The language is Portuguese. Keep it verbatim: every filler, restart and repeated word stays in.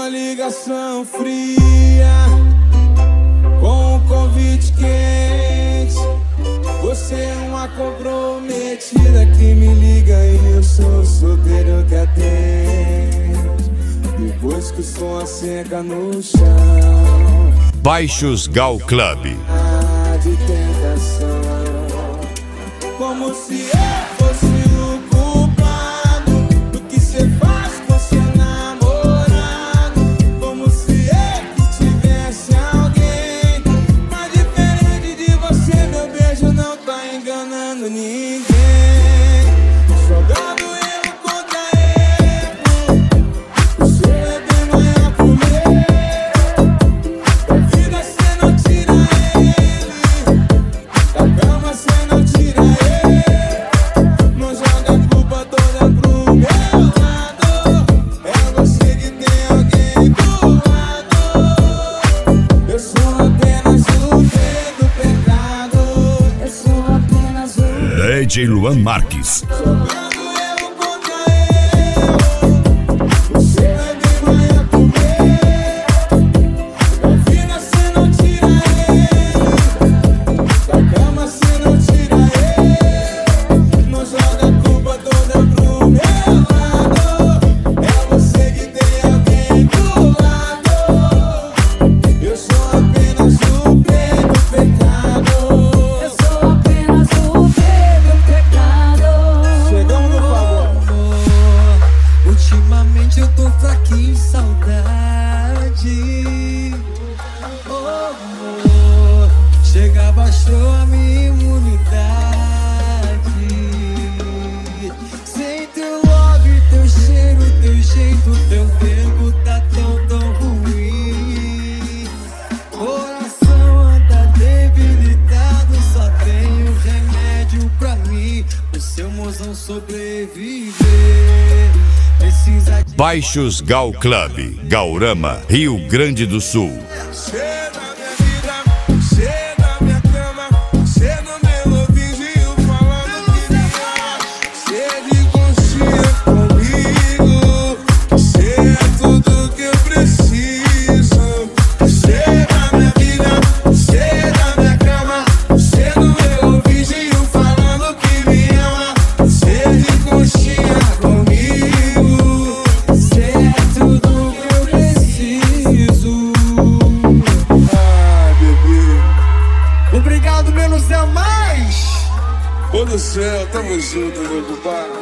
ligação fria com um convite quente. Você é uma comprometida que me liga e eu sou solteiro que atende. Depois que o som asseca no chão, Baixos Gal Club. de tentação, como se eu fosse o culpado do que cê faz com seu namorado. Como se eu tivesse alguém, mas diferente de você, meu beijo não tá enganando ninguém. Jogando erro contra erro, o seu é bem maior que o meu. Da vida cê não tira ele, da cama cê não tira ele. Não joga a culpa toda pro meu lado, é você que tem alguém do lado. Eu sou apenas o rei do pecado. Eu sou apenas o D J Luan Marques. Jogando erro contra erro, o seu é bem maior que o meu. Da vida cê não tira ele, da cama cê não tira ele. Não joga a culpa toda pro meu lado, é você que tem alguém do lado. Eu sou apenas o rei do pecado. Eu sou apenas o rei do pecado. Chegamos no favor. Ultimamente eu tô fraquinho em saudade. Oh, amor, chega, baixou a minha imunidade. Sem teu love, teu cheiro, teu jeito, teu tempo tá tão, tão ruim. Coração anda debilitado, só tenho remédio pra mim, o seu mozão sobreviver. Precisa de Baixos Gal Club, Gaurama, Rio Grande do Sul. Você na minha vida, você na minha cama, você no meu ouvidinho falando que me ama. Você de conchinha comigo, você é tudo que eu preciso. Você na minha vida, você na minha cama, você no meu ouvidinho falando que me ama. Você de conchinha comigo, você é tudo que eu preciso. Ah, bebê. Obrigado, menos é mais. Ô do céu, tamo junto, meu compadre.